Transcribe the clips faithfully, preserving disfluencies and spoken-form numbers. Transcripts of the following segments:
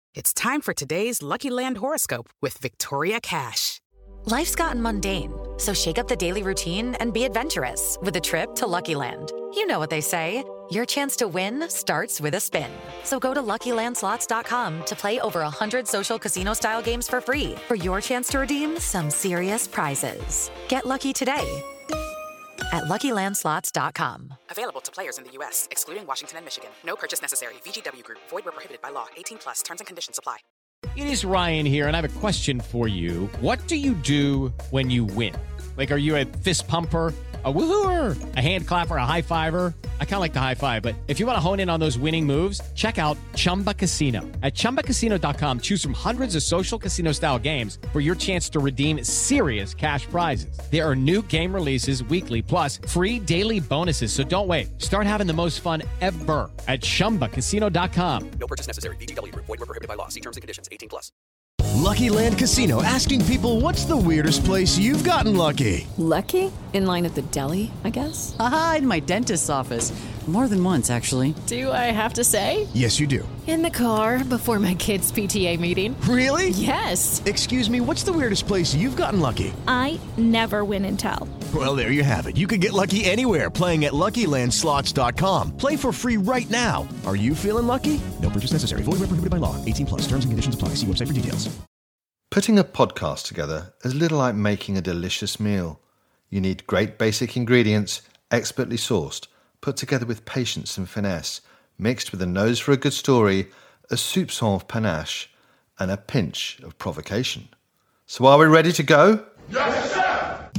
It's time for today's Lucky Land horoscope with Victoria Cash. Life's gotten mundane, so shake up the daily routine and be adventurous with a trip to Lucky Land. You know what they say, your chance to win starts with a spin. So go to Lucky Land Slots dot com to play over one hundred social casino-style games for free for your chance to redeem some serious prizes. Get lucky today at Lucky Land Slots dot com. Available to players in the U S, excluding Washington and Michigan. No purchase necessary. V G W Group. Void where prohibited by law. eighteen plus. Terms and conditions apply. It is Ryan here, and I have a question for you. What do you do when you win? Like, are you a fist pumper, a woohooer, a hand clapper, a high fiver? I kind of like the high five, but if you want to hone in on those winning moves, check out Chumba Casino. At chumba casino dot com, choose from hundreds of social casino-style games for your chance to redeem serious cash prizes. There are new game releases weekly, plus free daily bonuses. So don't wait. Start having the most fun ever at chumba casino dot com. No purchase necessary. V G W Group. Void where prohibited by law. See terms and conditions. eighteen plus. Lucky Land Casino, asking people, what's the weirdest place you've gotten lucky? Lucky? In line at the deli, I guess? Aha, in my dentist's office. More than once, actually. Do I have to say? Yes, you do. In the car before my kids' P T A meeting. Really? Yes. Excuse me, what's the weirdest place you've gotten lucky? I never win and tell. Well, there you have it. You can get lucky anywhere, playing at Lucky Land Slots dot com. Play for free right now. Are you feeling lucky? No purchase necessary. Void where prohibited by law. eighteen plus. Terms and conditions apply. See website for details. Putting a podcast together is a little like making a delicious meal. You need great basic ingredients, expertly sourced, put together with patience and finesse, mixed with a nose for a good story, a soupçon of panache, and a pinch of provocation. So are we ready to go? Yes, sir!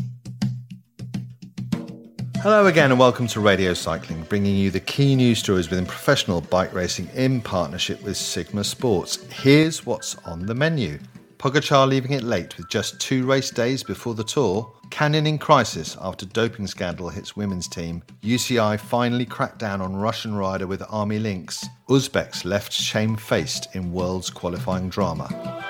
Hello again and welcome to Radio Cycling, bringing you the key news stories within professional bike racing in partnership with Sigma Sports. Here's what's on the menu. Pogačar leaving it late with just two race days before the Tour. Canyon in crisis after doping scandal hits women's team. U C I finally cracked down on Russian rider with army links. Uzbeks left shamefaced in world's qualifying drama.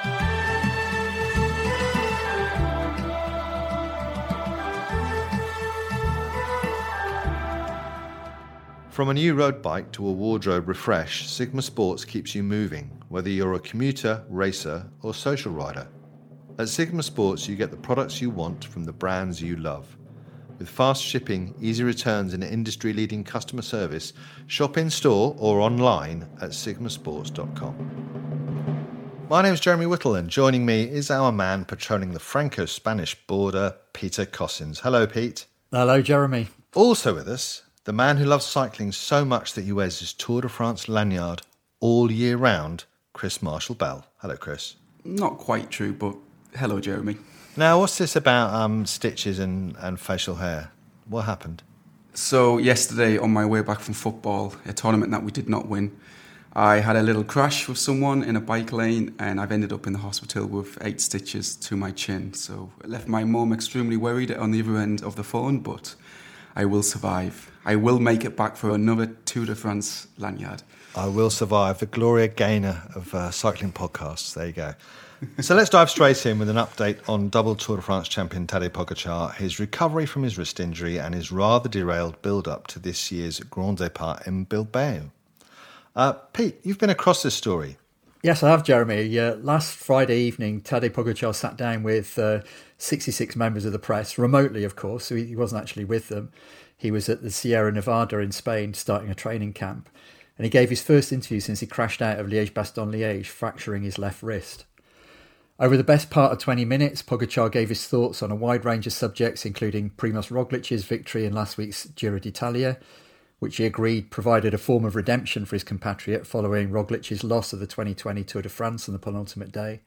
From a new road bike to a wardrobe refresh, Sigma Sports keeps you moving, whether you're a commuter, racer, or social rider. At Sigma Sports, you get the products you want from the brands you love. With fast shipping, easy returns, and industry-leading customer service, shop in-store or online at sigma sports dot com. My name's Jeremy Whittle, and joining me is our man patrolling the Franco-Spanish border, Peter Cossins. Hello, Pete. Hello, Jeremy. Also with us, the man who loves cycling so much that he wears his Tour de France lanyard all year round, Chris Marshall-Bell. Hello, Chris. Not quite true, but hello, Jeremy. Now, what's this about um, stitches and, and facial hair? What happened? So, yesterday, on my way back from football, a tournament that we did not win, I had a little crash with someone in a bike lane, and I've ended up in the hospital with eight stitches to my chin. So, it left my mum extremely worried on the other end of the phone, but I will survive. I will make it back for another Tour de France lanyard. I will survive. The Gloria Gaynor of uh, cycling podcasts. There you go. So let's dive straight in with an update on double Tour de France champion Tadej Pogačar, his recovery from his wrist injury and his rather derailed build-up to this year's Grand Départ in Bilbao. Uh, Pete, you've been across this story. Yes, I have, Jeremy. Uh, last Friday evening, Tadej Pogačar sat down with uh, sixty-six members of the press, remotely, of course, so he, he wasn't actually with them. He was at the Sierra Nevada in Spain, starting a training camp. And he gave his first interview since he crashed out of Liège-Bastogne-Liège, fracturing his left wrist. Over the best part of twenty minutes, Pogačar gave his thoughts on a wide range of subjects, including Primož Roglic's victory in last week's Giro d'Italia, which he agreed provided a form of redemption for his compatriot following Roglic's loss of the twenty twenty Tour de France on the penultimate day.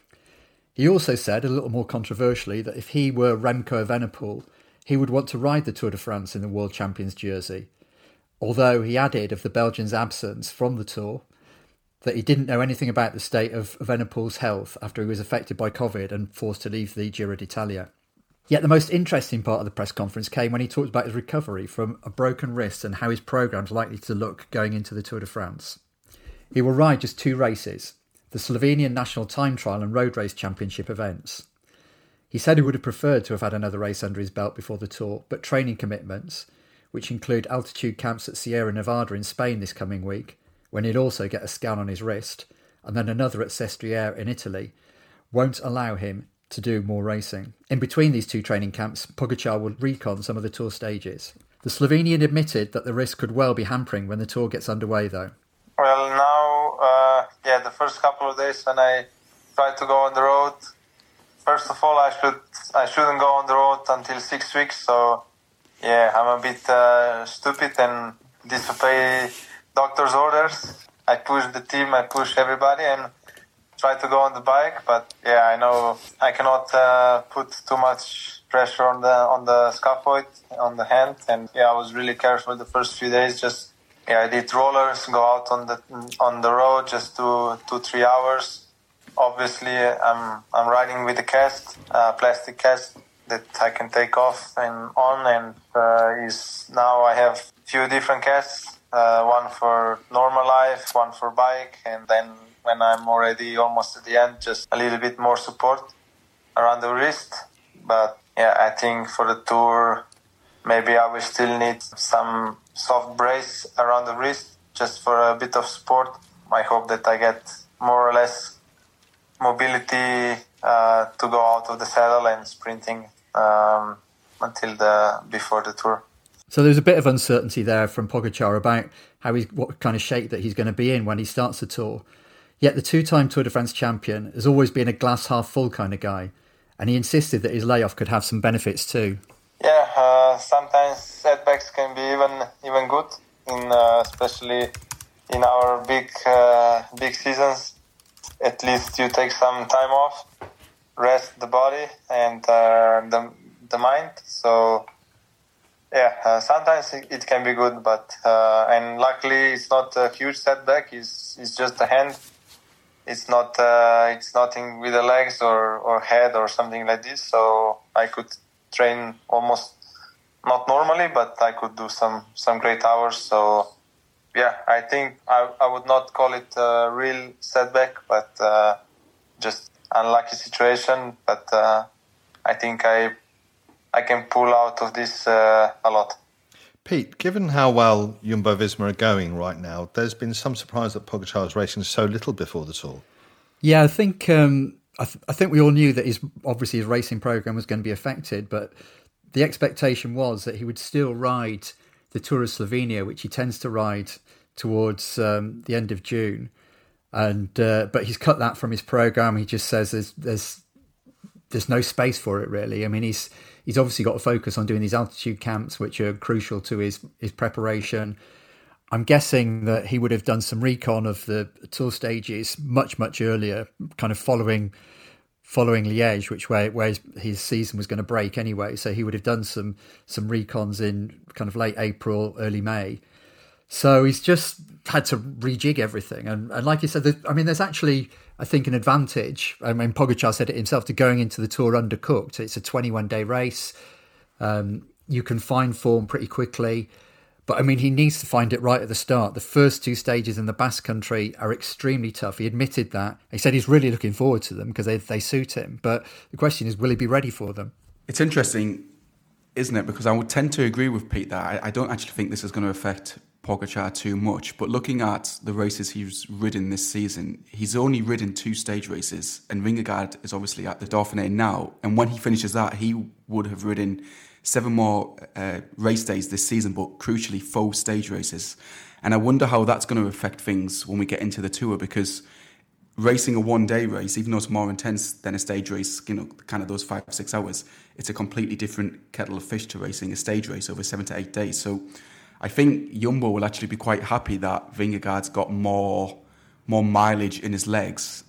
He also said, a little more controversially, that if he were Remco Evenepoel, he would want to ride the Tour de France in the World Champions jersey. Although he added of the Belgian's absence from the Tour that he didn't know anything about the state of Evenepoel's health after he was affected by COVID and forced to leave the Giro d'Italia. Yet the most interesting part of the press conference came when he talked about his recovery from a broken wrist and how his programme's likely to look going into the Tour de France. He will ride just two races, the Slovenian National Time Trial and Road Race Championship events. He said he would have preferred to have had another race under his belt before the Tour, but training commitments, which include altitude camps at Sierra Nevada in Spain this coming week, when he'd also get a scan on his wrist, and then another at Sestriere in Italy, won't allow him to do more racing. In between these two training camps, Pogačar will recon some of the Tour stages. The Slovenian admitted that the risk could well be hampering when the Tour gets underway, though. Well, now, uh, yeah, the first couple of days when I tried to go on the road, first of all, I should I shouldn't go on the road until six weeks. So, yeah, I'm a bit uh, stupid and disobey doctor's orders. I push the team, I push everybody, and try to go on the bike. But yeah, I know I cannot uh, put too much pressure on the on the scaphoid, on the hand. And yeah, I was really careful the first few days. Just yeah, I did rollers, go out on the on the road, just two two three hours. Obviously, I'm I'm riding with a cast, uh, plastic cast that I can take off and on, and uh, is now I have few different casts, uh, one for normal life, one for bike, and then when I'm already almost at the end, just a little bit more support around the wrist. But yeah, I think for the Tour, maybe I will still need some soft brace around the wrist just for a bit of support. I hope that I get more or less mobility uh, to go out of the saddle and sprinting um, until the before the Tour. So there's a bit of uncertainty there from Pogačar about how he's what kind of shape that he's going to be in when he starts the Tour. Yet the two-time Tour de France champion has always been a glass half full kind of guy, and he insisted that his layoff could have some benefits too. Yeah, uh, sometimes setbacks can be even even good, in uh, especially in our big uh, big seasons. At least you take some time off, rest the body and uh, the the mind. So yeah, uh, sometimes it, it can be good, but uh, and luckily it's not a huge setback. It's it's just a hand. It's not uh, it's nothing with the legs or, or head or something like this. So I could train almost not normally, but I could do some some great hours. So. Yeah, I think I, I would not call it a real setback, but uh, just unlucky situation. But uh, I think I I can pull out of this uh, a lot. Pete, given how well Jumbo-Visma are going right now, there's been some surprise that Pogačar is racing so little before the Tour. Yeah, I think um, I, th- I think we all knew that his obviously his racing program was going to be affected, but the expectation was that he would still ride the Tour of Slovenia, which he tends to ride towards um, the end of June, and uh, but he's cut that from his program. He just says there's there's there's no space for it really. I mean, he's he's obviously got to focus on doing these altitude camps, which are crucial to his his preparation. I'm guessing that he would have done some recon of the Tour stages much much earlier, kind of following following Liège, which where where his, his season was going to break anyway. So he would have done some some recons in kind of late April, early May. So he's just had to rejig everything. And, and like you said, I mean, there's actually, I think, an advantage. I mean, Pogačar said it himself, to going into the Tour undercooked. It's a twenty-one day race. Um, you can find form pretty quickly. But I mean, he needs to find it right at the start. The first two stages in the Basque Country are extremely tough. He admitted that. He said he's really looking forward to them because they, they suit him. But the question is, will he be ready for them? It's interesting, isn't it? Because I would tend to agree with Pete that I, I don't actually think this is going to affect Pogačar too much, but looking at the races he's ridden this season, he's only ridden two stage races, and Vingegaard is obviously at the Dauphiné now, and when he finishes that, he would have ridden seven more uh, race days this season, but crucially four stage races. And I wonder how that's going to affect things when we get into the Tour, because racing a one-day race, even though it's more intense than a stage race, you know, kind of those five, six hours, it's a completely different kettle of fish to racing a stage race over seven to eight days. So I think Jumbo will actually be quite happy that Vingegaard's got more more mileage in his legs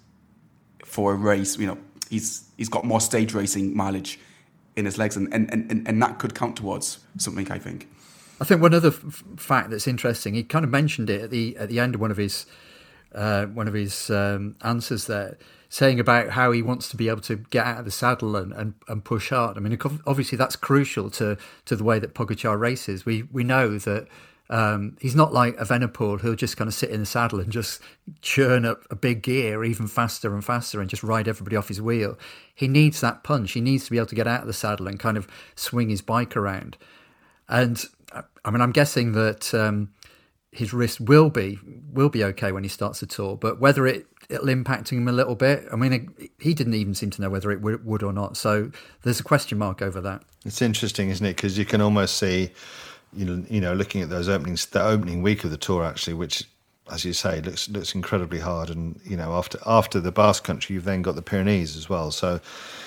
for a race. You know, he's he's got more stage racing mileage in his legs, and and, and, and that could count towards something, I think. I think one other f- fact that's interesting, he kind of mentioned it at the at the end of one of his uh, one of his um, answers there, saying about how he wants to be able to get out of the saddle and, and, and push hard. I mean, obviously that's crucial to, to the way that Pogačar races. We we know that um, he's not like Evenepoel, who'll just kind of sit in the saddle and just churn up a big gear even faster and faster and just ride everybody off his wheel. He needs that punch. He needs to be able to get out of the saddle and kind of swing his bike around. And I mean, I'm guessing that um, his wrist will be will be okay when he starts the Tour, but whether it it'll impact him a little bit. I mean, he didn't even seem to know whether it would or not. So there's a question mark over that. It's interesting, isn't it? Because you can almost see, you know, you know, looking at those openings, the opening week of the Tour, actually, which, as you say, looks looks incredibly hard. And, you know, after after the Basque Country, you've then got the Pyrenees as well. So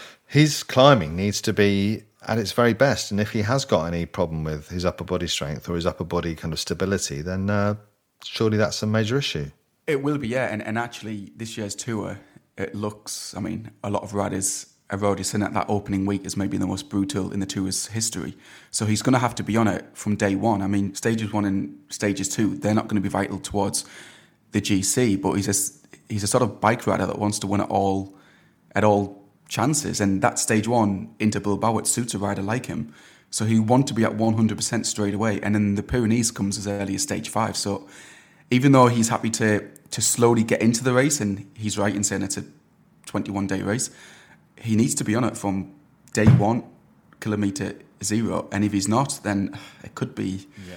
his climbing needs to be at its very best. And if he has got any problem with his upper body strength or his upper body kind of stability, then uh, surely that's a major issue. It will be, yeah. And, and actually, this year's Tour, it looks, I mean, a lot of riders have already seen that that opening week is maybe the most brutal in the Tour's history. So he's going to have to be on it from day one. I mean, stages one and stages two, they're not going to be vital towards the G C, but he's a, he's a sort of bike rider that wants to win at all, at all chances. And that stage one into Bilbao, it suits a rider like him. So he want to be at one hundred percent straight away. And then the Pyrenees comes as early as stage five. So even though he's happy to to slowly get into the race, and he's right in saying it's a twenty-one day race, he needs to be on it from day one, kilometre zero. And if he's not, then it could be... Yeah,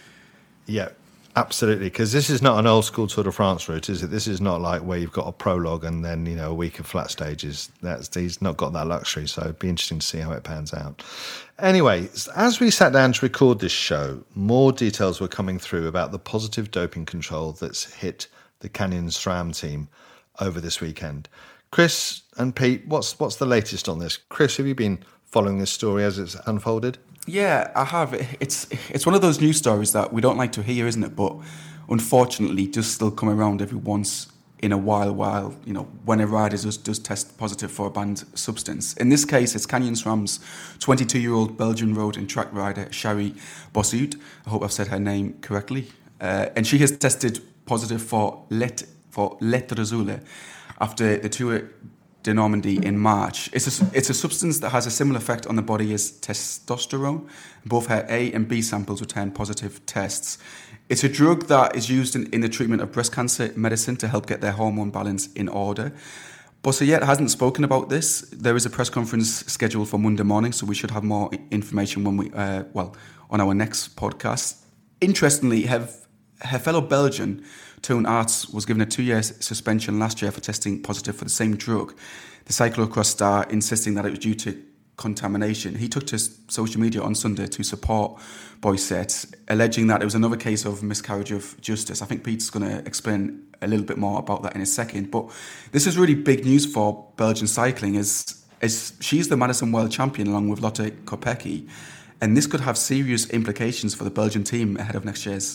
yeah, absolutely. Because this is not an old school Tour de France route, is it? This is not like where you've got a prologue and then, you know, a week of flat stages. That's He's not got that luxury, so it'd be interesting to see how it pans out. Anyway, as we sat down to record this show, more details were coming through about the positive doping control that's hit the Canyon SRAM team over this weekend. Chris and Pete, what's what's the latest on this? Chris, have you been following this story as it's unfolded? Yeah, I have. It's it's one of those news stories that we don't like to hear, isn't it? But unfortunately, does still come around every once in a while, while, you know, when a rider does, does test positive for a banned substance. In this case, it's Canyon SRAM's twenty-two-year-old Belgian road and track rider, Chari Bossuit. I hope I've said her name correctly. Uh, and she has tested positive for let for letrozole after the Tour de Normandie in March. It's a, it's a substance that has a similar effect on the body as testosterone. Both her A and B samples returned positive tests. It's a drug that is used in, in the treatment of breast cancer medicine to help get their hormone balance in order. Bossuet hasn't spoken about this. There is a press conference scheduled for Monday morning, so we should have more information when we, uh, well, on our next podcast. Interestingly, have her fellow Belgian, Toon Aerts, was given a two-year suspension last year for testing positive for the same drug. The cyclocross star insisting that it was due to contamination. He took to social media on Sunday to support Bossuet, alleging that it was another case of miscarriage of justice. I think Pete's going to explain a little bit more about that in a second. But this is really big news for Belgian cycling, as, as she's the Madison World Champion along with Lotte Kopecky. And this could have serious implications for the Belgian team ahead of next year's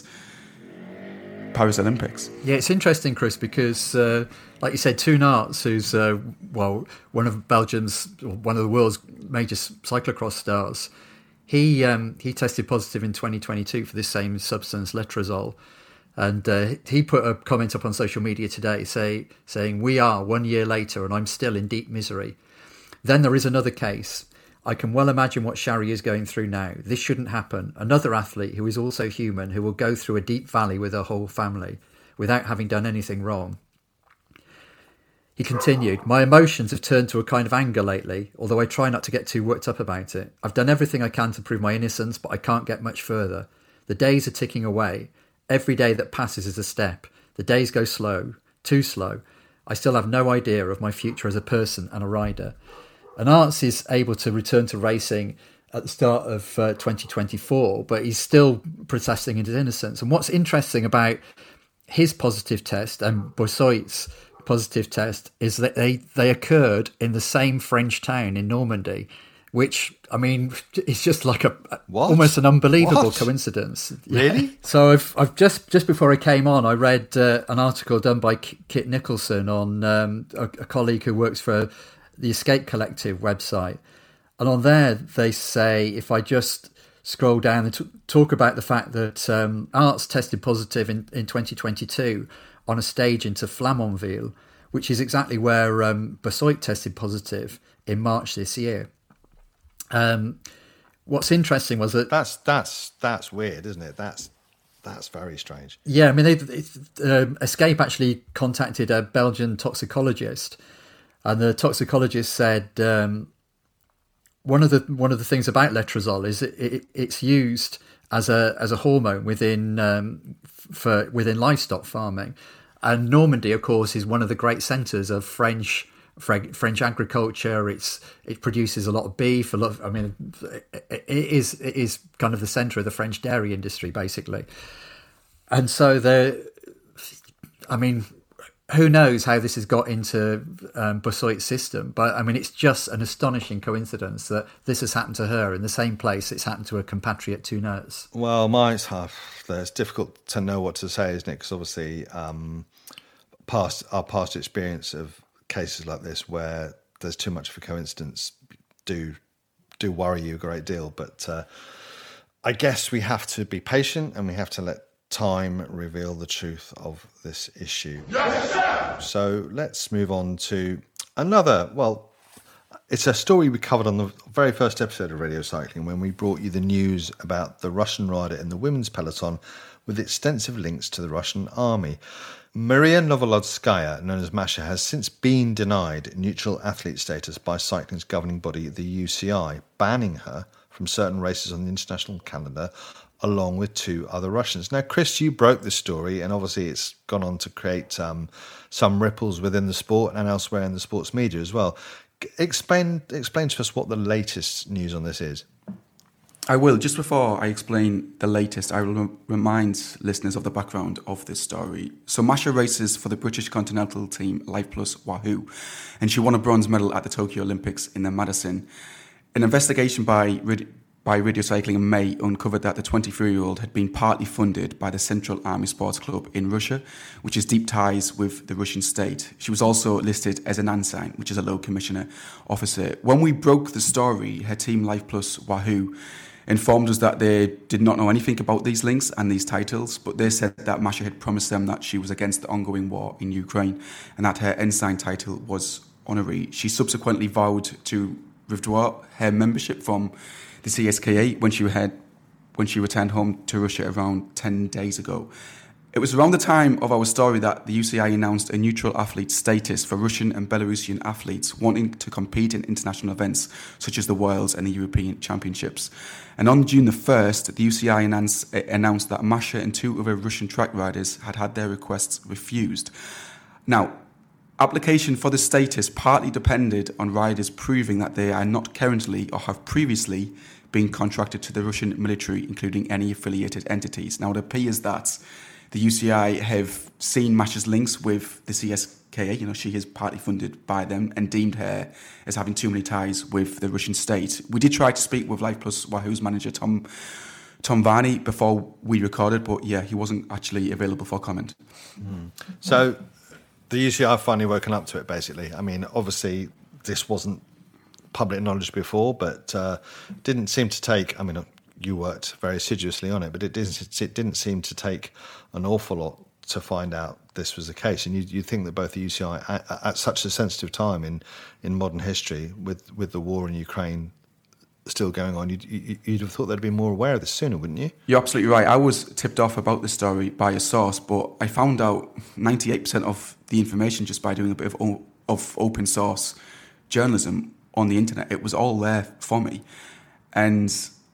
Paris Olympics. Yeah, it's interesting, Chris, because uh, like you said, Toon Aerts, who's uh, well one of Belgium's, one of the world's major cyclocross stars, he um, he tested positive in twenty twenty-two for this same substance, letrozole, and uh, he put a comment up on social media today, say saying, "We are one year later, and I'm still in deep misery." Then there is another case. I can well imagine what Chari is going through now. This shouldn't happen. Another athlete who is also human, who will go through a deep valley with her whole family without having done anything wrong. He continued, "My emotions have turned to a kind of anger lately, although I try not to get too worked up about it. I've done everything I can to prove my innocence, but I can't get much further. The days are ticking away. Every day that passes is a step. The days go slow, too slow. I still have no idea of my future as a person and a rider." And Aerts is able to return to racing at the start of uh, twenty twenty-four, but he's still protesting his innocence. And what's interesting about his positive test and Bossuet's positive test is that they, they occurred in the same French town in Normandy, which, I mean, is just like a what? almost an unbelievable what? coincidence. Really? Yeah. So I've I've just just before I came on, I read uh, an article done by Kit Nicholson on um, a, a colleague who works for the Escape Collective website, and on there they say, if I just scroll down and t- talk about the fact that um, Aerts tested positive in, in twenty twenty-two on a stage into Flamanville, which is exactly where um, Bossuet tested positive in March this year. Um, what's interesting was that that's that's that's weird, isn't it? That's that's very strange. Yeah, I mean, they, they, uh, Escape actually contacted a Belgian toxicologist. And the toxicologist said um, one of the one of the things about letrozole is it, it, it's used as a as a hormone within um, for within livestock farming, And Normandy, of course, is one of the great centres of French French agriculture. It's it produces a lot of beef. A lot. Of, I mean, it is it is kind of the centre of the French dairy industry, basically. And so the, I mean, who knows how this has got into um, Bossuyt's system? But I mean, it's just an astonishing coincidence that this has happened to her in the same place it's happened to a compatriot Tourneurs. Well, mine's half. It's difficult to know what to say, isn't it? Because obviously, um, past our past experience of cases like this where there's too much of a coincidence do do worry you a great deal. But uh, I guess we have to be patient and we have to let time reveal the truth of this issue. Yes, sir! So let's move on to another, well, it's a story we covered on the very first episode of Radio Cycling when we brought you the news about the Russian rider in the women's peloton with extensive links to the Russian army. Maria Novolodskaya, known as Masha, has since been denied neutral athlete status by cycling's governing body, the U C I, banning her from certain races on the international calendar, along with two other Russians. Now, Chris, you broke this story, and obviously it's gone on to create um, some ripples within the sport and elsewhere in the sports media as well. Explain, explain to us what the latest news on this is. I will. Just before I explain the latest, I will remind listeners of the background of this story. So Masha races for the British continental team Life Plus Wahoo, and she won a bronze medal at the Tokyo Olympics in the Madison. An investigation by by Radio Cycling in May uncovered that the twenty-three-year-old had been partly funded by the Central Army Sports Club in Russia, which has deep ties with the Russian state. She was also listed as an ensign, which is a low commissioner officer. When we broke the story, her team Life Plus Wahoo informed us that they did not know anything about these links and these titles, but they said that Masha had promised them that she was against the ongoing war in Ukraine and that her ensign title was honorary. She subsequently vowed to withdraw her membership from the C S K A when she had when she returned home to Russia around ten days ago. It was around the time of our story that the U C I announced a neutral athlete status for Russian and Belarusian athletes wanting to compete in international events such as the Worlds and the European Championships. And on June the first, the U C I announced, announced that Masha and two other Russian track riders had had their requests refused. Now, application for the status partly depended on riders proving that they are not currently or have previously been contracted to the Russian military, including any affiliated entities. Now, it appears that the U C I have seen Masha's links with the C S K A. You know, she is partly funded by them and deemed her as having too many ties with the Russian state. We did try to speak with Life Plus Wahoo's manager, Tom Tom Varney, before we recorded, but yeah, he wasn't actually available for comment. Mm. So the U C I finally woken up to it, basically. I mean, obviously, this wasn't public knowledge before, but uh, didn't seem to take, I mean, you worked very assiduously on it, but it didn't, it didn't seem to take an awful lot to find out this was the case. And you, you'd think that both the U C I, at, at such a sensitive time in, in modern history, with, with the war in Ukraine still going on, you'd, you'd have thought they'd be more aware of this sooner, wouldn't you? You're absolutely right. I was tipped off about this story by a source, but I found out ninety-eight percent of the information just by doing a bit of, of open source journalism on the internet. It was all there for me. And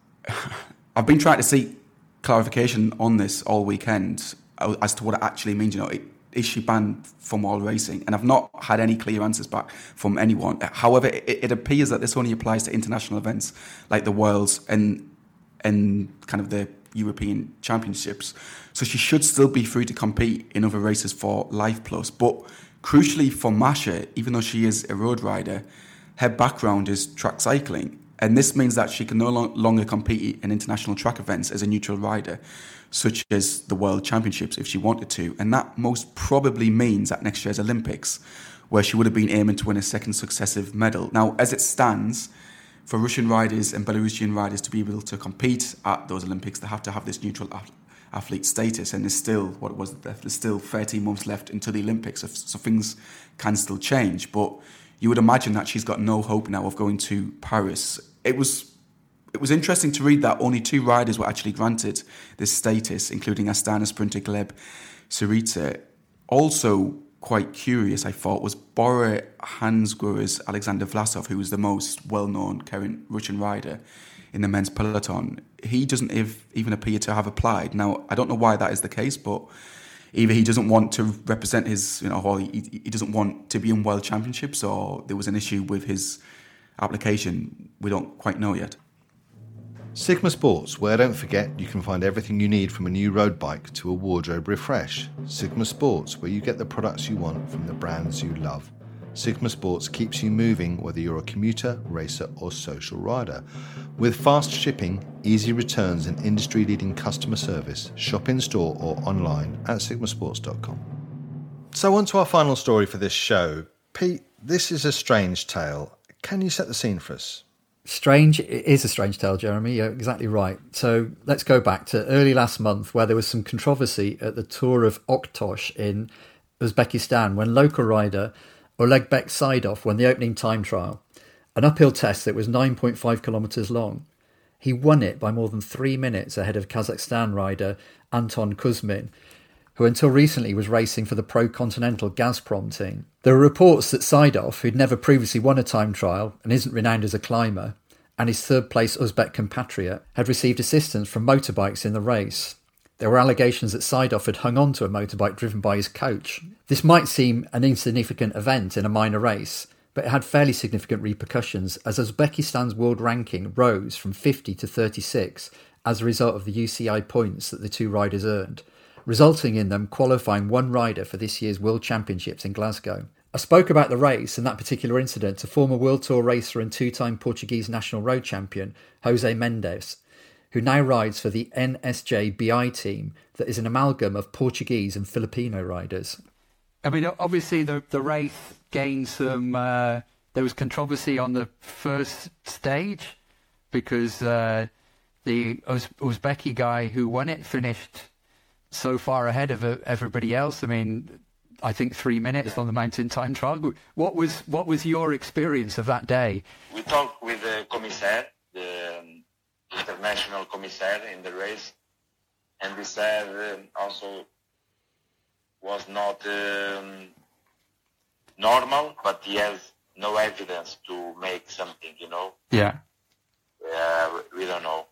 I've been trying to seek clarification on this all weekend as to what it actually means. You know, is she banned from all racing? And I've not had any clear answers back from anyone. However, it, it appears that this only applies to international events like the Worlds and and kind of the European Championships. So she should still be free to compete in other races for Life Plus. But crucially for Masha, even though she is a road rider, her background is track cycling. And this means that she can no longer compete in international track events as a neutral rider, such as the World Championships, if she wanted to. And that most probably means at next year's Olympics, where she would have been aiming to win a second successive medal. Now, as it stands, for Russian riders and Belarusian riders to be able to compete at those Olympics, they have to have this neutral athlete status. And there's still, what was it, there's still thirteen months left until the Olympics, so, so things can still change. But you would imagine that she's got no hope now of going to Paris. It was it was interesting to read that only two riders were actually granted this status, including Astana sprinter Gleb Syriza. Also quite curious, I thought, was Bora Hansgrohe's Alexander Vlasov, who was the most well-known current Russian rider in the men's peloton. He doesn't even appear to have applied. Now, I don't know why that is the case, but either he doesn't want to represent his, you know, or he, he doesn't want to be in World Championships, or there was an issue with his application. We don't quite know yet. Sigma Sports, where don't forget you can find everything you need from a new road bike to a wardrobe refresh. Sigma Sports, where you get the products you want from the brands you love. Sigma Sports keeps you moving whether you're a commuter, racer or social rider. With fast shipping, easy returns and industry-leading customer service, shop in store or online at sigma sports dot com. So on to our final story for this show. Pete, this is a strange tale. Can you set the scene for us? Strange, it is a strange tale, Jeremy. You're exactly right. So let's go back to early last month, where there was some controversy at the Tour of Okhtosh in Uzbekistan when local rider Olegbek Saidov won the opening time trial, an uphill test that was nine point five kilometres long. He won it by more than three minutes ahead of Kazakhstan rider Anton Kuzmin, who until recently was racing for the pro-continental Gazprom team. There were reports that Saidov, who'd never previously won a time trial and isn't renowned as a climber, and his third-place Uzbek compatriot had received assistance from motorbikes in the race. There were allegations that Saidov had hung on to a motorbike driven by his coach. This might seem an insignificant event in a minor race, but it had fairly significant repercussions as Uzbekistan's world ranking rose from fifty to thirty-six as a result of the U C I points that the two riders earned, resulting in them qualifying one rider for this year's World Championships in Glasgow. I spoke about the race and that particular incident to former World Tour racer and two-time Portuguese national road champion Jose Mendes, who now rides for the N S J B I team that is an amalgam of Portuguese and Filipino riders. I mean, obviously the the race gained some, uh, there was controversy on the first stage because uh, the Uz- Uzbeki guy who won it finished so far ahead of uh, everybody else. I mean, I think three minutes on the mountain time trial. What was what was your experience of that day? We talked with the commissaire, the um, international commissaire in the race, and he said um, also was not um, normal, but he has no evidence to make something, you know? Yeah. Uh, we don't know.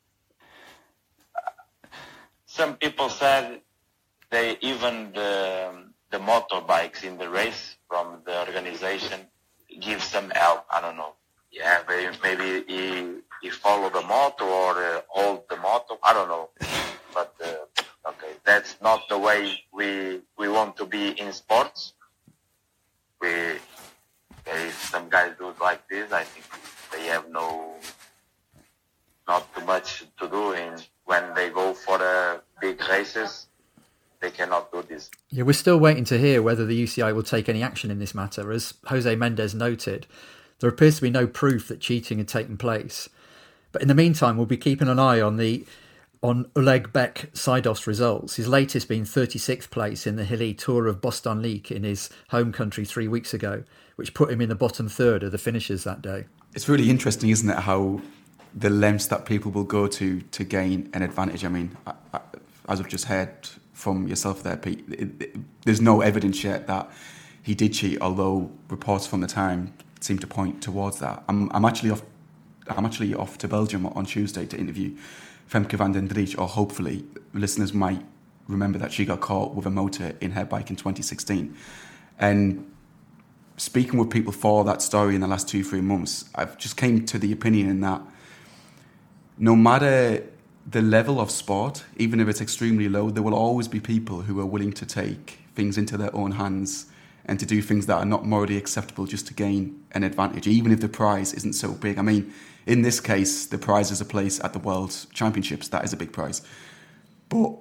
Uh, some people said they even the, the motorbikes in the race from the organization give some help. I don't know. Yeah, maybe he, he follow the moto or uh, hold the moto. I don't know. But, uh, okay, that's not the way we we want to be in sports. We, if some guys do it like this, I think they have no, not too much to do in when they go for the big races. They cannot do this. Yeah, we're still waiting to hear whether the U C I will take any action in this matter. As Jose Mendes noted, there appears to be no proof that cheating had taken place. But in the meantime, we'll be keeping an eye on the on Olegbek Saidov's results. His latest being thirty-sixth place in the hilly Tour of Bostanlik in his home country three weeks ago, which put him in the bottom third of the finishers that day. It's really interesting, isn't it, how the lengths that people will go to to gain an advantage. I mean, I, I, as I've just heard from yourself there, Pete, it, it, there's no evidence yet that he did cheat, although reports from the time seem to point towards that. I'm, I'm actually off. I'm actually off to Belgium on Tuesday to interview Femke van den Dries, or hopefully listeners might remember that she got caught with a motor in her bike in twenty sixteen. And speaking with people for that story in the last two, three months, I've just came to the opinion that no matter the level of sport, even if it's extremely low, there will always be people who are willing to take things into their own hands and to do things that are not morally acceptable just to gain an advantage, even if the prize isn't so big. I mean, in this case, the prize is a place at the World Championships. That is a big prize. But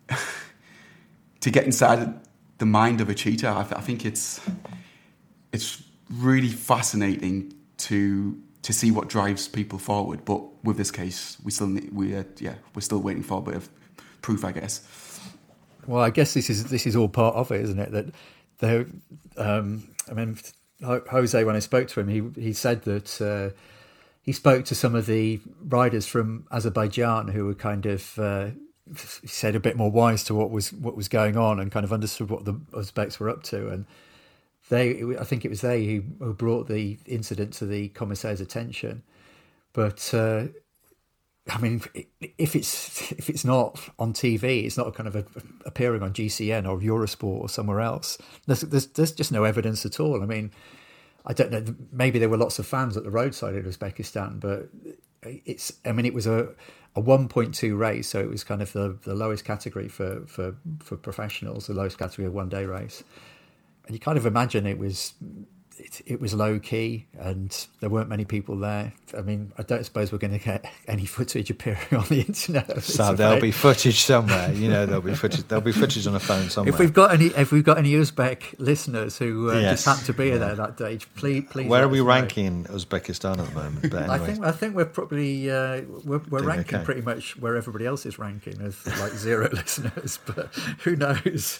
to get inside the mind of a cheater, I, th- I think it's it's really fascinating to to see what drives people forward. But with this case, we still need, we uh, yeah we're still waiting for a bit of proof, I guess. Well, I guess this is this is all part of it, isn't it? That there, um, I mean, Jose, when I spoke to him, he he said that. Uh, He spoke to some of the riders from Azerbaijan who were kind of, uh, he said, a bit more wise to what was what was going on and kind of understood what the Uzbeks were up to. And they, I think it was they who, who brought the incident to the commissaire's attention. But uh, I mean, if it's if it's not on T V, it's not kind of a, appearing on G C N or Eurosport or somewhere else. There's, there's there's just no evidence at all. I mean, I don't know. Maybe there were lots of fans at the roadside in Uzbekistan, but it's. I mean, it was a, a one point two race, so it was kind of the, the lowest category for, for, for professionals, the lowest category of one day race, and you kind of imagine it was. It, it was low key and there weren't many people there. I mean, I don't suppose we're going to get any footage appearing on the internet. So there'll be footage somewhere, you know. There'll be footage. There'll be footage on a phone somewhere. If we've got any, if we've got any Uzbek listeners who uh, yes. just happened to be yeah. there that day, please, please. Where are we ranking in Uzbekistan at the moment? But I think I think we're probably uh, we're, we're ranking okay. pretty much where everybody else is ranking as like zero listeners. But who knows?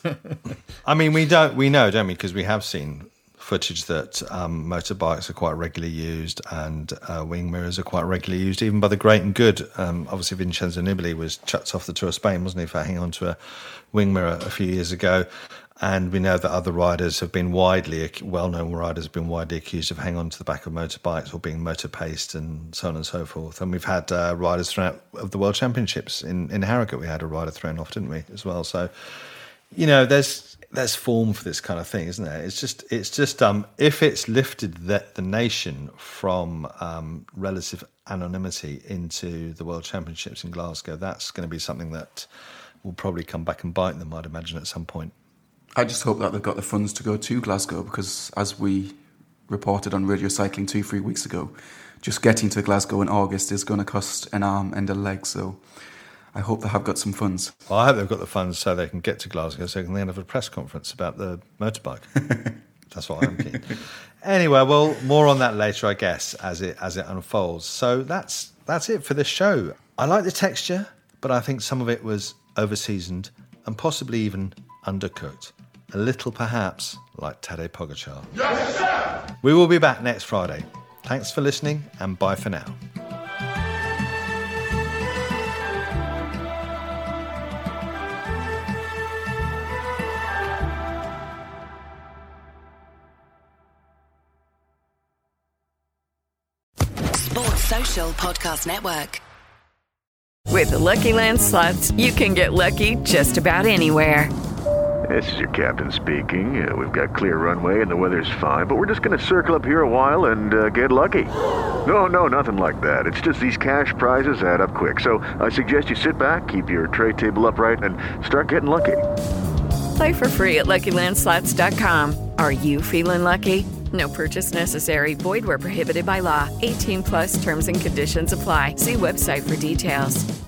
I mean, we don't. We know, don't we? Because we have seen footage that um, motorbikes are quite regularly used and uh, wing mirrors are quite regularly used, even by the great and good. Um, obviously, Vincenzo Nibali was chucked off the Tour of Spain, wasn't he, for hanging on to a wing mirror a few years ago. And we know that other riders have been widely, well-known riders have been widely accused of hanging on to the back of motorbikes or being motor-paced and so on and so forth. And we've had uh, riders throughout of the World Championships. In, in Harrogate, we had a rider thrown off, didn't we, as well? So, you know, there's... There's form for this kind of thing, isn't there? It's just, it's just, um, if it's lifted the, the nation from um, relative anonymity into the World Championships in Glasgow, that's going to be something that will probably come back and bite them, I'd imagine, at some point. I just hope that they've got the funds to go to Glasgow, because as we reported on Radio Cycling two, three weeks ago, just getting to Glasgow in August is going to cost an arm and a leg, so I hope they have got some funds. Well, I hope they've got the funds so they can get to Glasgow so they can then have a press conference about the motorbike. That's what I'm keen. Anyway, well, more on that later, I guess, as it as it unfolds. So that's that's it for this show. I like the texture, but I think some of it was over-seasoned and possibly even undercooked. A little, perhaps, like Tadej Pogačar. Yes, sir! We will be back next Friday. Thanks for listening, and bye for now. Social Podcast Network. With the Lucky Land Slots, you can get lucky just about anywhere. This is your captain speaking. Uh, we've got clear runway and the weather's fine, but we're just going to circle up here a while and uh, get lucky. No, no, nothing like that. It's just these cash prizes add up quick. So I suggest you sit back, keep your tray table upright, and start getting lucky. Play for free at Lucky Land Slots dot com. Are you feeling lucky? No purchase necessary. Void where prohibited by law. eighteen plus terms and conditions apply. See website for details.